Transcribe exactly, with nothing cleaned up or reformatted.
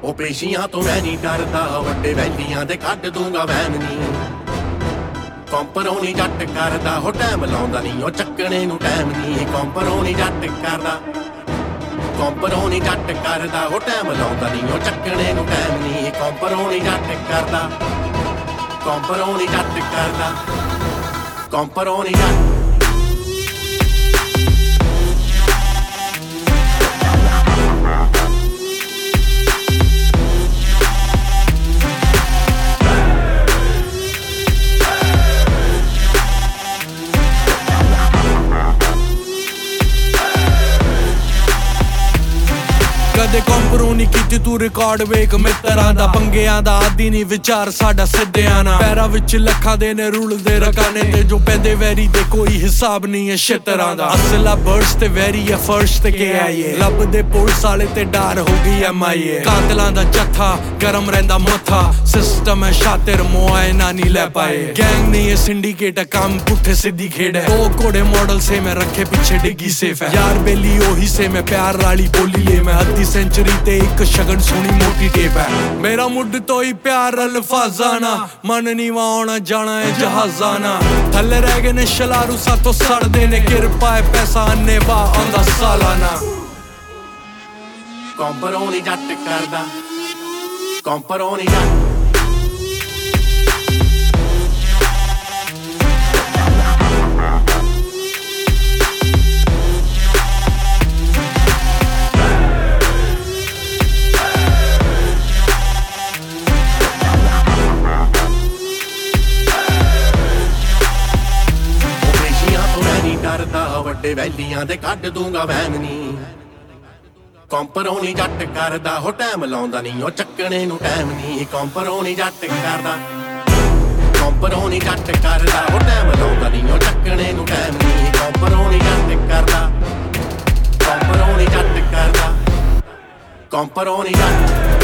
ਉਹ ਪੇਸ਼ੀਆਂ ਤੋਂ ਮੈਂ ਨਹੀਂ ਡਰਦਾ, ਵੱਡੇ ਵੈਲੀਆਂ ਦੇ ਕੱਢ ਦੂੰਗਾ ਵੈਨ ਨੀ। ਕੰਪਰੋਂ ਨੀ ਜੱਟ ਕਰਦਾ, ਹੋ ਟਾਈਮ ਲਾਉਂਦਾ ਨਹੀਂ, ਉਹ ਚੱਕਣੇ ਨੂੰ ਟਾਈਮ ਨਹੀਂ। ਕੰਪਰੋਂ ਨੀ ਜੱਟ ਕਰਦਾ, ਕੰਪਰੋਂ ਨੀ ਜੱਟ ਕਰਦਾ, ਹੋ ਟਾਈਮ ਲਾਉਂਦਾ ਨਹੀਂ, ਉਹ ਚੱਕਣੇ ਨੂੰ ਟਾਈਮ ਨਹੀਂ। ਕੰਪਰੋਂ ਨੀ ਜੱਟ ਕਰਦਾ, ਕੰਪਰੋਂ ਨੀ ਜੱਟ ਕਰਦਾ, ਕੰਪਰੋਂ ਨੀ ਜੱਟ। ਕਦੇ ਕੰਪਰੋਂ ਨੀ ਕੀਤੀ ਤੂੰ ਰਿਕਾਰਡ ਵੇਖ ਮਿੱਤਰਾਂ ਦਾ, ਪੰਗਿਆਂ ਦਾ ਆਦੀ ਨੀ ਵਿਚਾਰ ਸਾਡਾ ਸਿੱਧਿਆਂ ਨਾ। ਪੈਰਾਂ ਵਿੱਚ ਲੱਖਾਂ ਦੇ ਨੇ ਰੁਲਦੇ ਰਕਾਨੇ ਤੇ, ਜੋ ਪੈਂਦੇ ਵੈਰੀ ਦੇ ਕੋਈ ਹਿਸਾਬ ਨਹੀਂ ਹੈ ਛਿੱਤਰਾਂ ਦਾ। ਅਸਲਾ ਬਰਸ ਤੇ ਵੈਰੀ ਹੈ ਫਰਸ਼ ਤੇ ਕੇ ਆਈਏ, ਲੱਭਦੇ ਪੁਲਿਸ ਵਾਲੇ ਤੇ ਡਰ ਹੋ ਗਈ ਐਮ ਆਈ ਏ। ਕਾਤਲਾਂ ਦਾ ਜੱਥਾ ਗਰਮ ਰਹਿੰਦਾ ਮੱਥਾ, ਸਿਸਟਮ ਹੈ ਸ਼ਾਤਿਰ ਮੁਆਇਨਾ ਨਹੀਂ ਲੈ ਪਾਏ। ਗੈਂਗ ਨਹੀਂ ਹੈ ਸਿੰਡੀਕੇਟ, ਕੰਮ ਪੁੱਠੇ ਸਿੱਧੀ ਖੇਡ ਹੈ। ਦੋ ਘੋੜੇ ਮਾਡਲ ਸੇ ਮੈਂ ਰੱਖੇ ਪਿੱਛੇ ਡਿੱਗੀ ਸੇਫ ਹੈ। ਯਾਰ ਬੇਲੀ ਉਹੀ ਸੇ ਮੈਂ ਪਿਆਰ ਵਾਲੀ ਬੋਲੀ ਲੈ ਮੈਂ। ਅੱਧੀ ਸੈਂਚਰੀ ਤੇ ਇੱਕ ਸ਼ਗਨ ਸੋਹਣੀ ਮੋਟੀ ਟੇਪ ਹੈ। ਮੇਰਾ ਮੁੱਢ ਤੋਂ ਹੀ ਪਿਆਰ ਅਲਫਾਜ਼ਾਂ ਨਾ, ਮਨ ਨੀਵਾਂ ਆਉਣਾ ਜਾਣਾ ਏ ਜਹਾਜ਼ਾਂ ਨਾ। ਥੱਲੇ ਰਹਿ ਗਏ ਨੇ ਸ਼ਲਾਰੂ ਸਾਤੋਂ ਸੜਦੇ ਨੇ, ਕਿਰਪਾ ਏ ਪੈਸਾ ਅੰਨੇ ਵਾ ਆਉਂਦਾ ਸਾਲਾਨਾ। ਕੰਪਰੋਂ ਨੀ ਜੱਟ ਕਰਦਾ, ਕੰਪਰੋਂ ਨੀ ਜੱਟ। ਵੱਡੇ ਵੈਲੀਆਂ ਦੇ ਕੱਢ ਦੂੰਗਾ ਵੈਨ ਨੀ। ਕੰਪਰੋਂ ਨੀ ਜੱਟ ਕਰਦਾ, ਹੋ ਟਾਈਮ ਲਾਉਂਦਾ ਨਹੀਂ, ਉਹ ਚੱਕਣੇ ਨੂੰ ਟਾਈਮ ਨਹੀਂ। ਕੰਪਰੋਂ ਨੀ ਜੱਟ ਕਰਦਾ, ਕੰਪਰੋਂ ਨੀ ਜੱਟ ਕਰਦਾ, ਹੋ ਟਾਈਮ ਲਾਉਂਦਾ ਨਹੀਂ, ਉਹ ਚੱਕਣੇ ਨੂੰ ਟਾਈਮ ਨਹੀਂ। ਕੰਪਰੋਂ ਨੀ ਜੱਟ ਕਰਦਾ, ਕੰਪਰੋਂ ਨੀ ਜੱਟ ਕਰਦਾ, ਕੰਪਰੋਂ ਨੀ ਜੱਟ।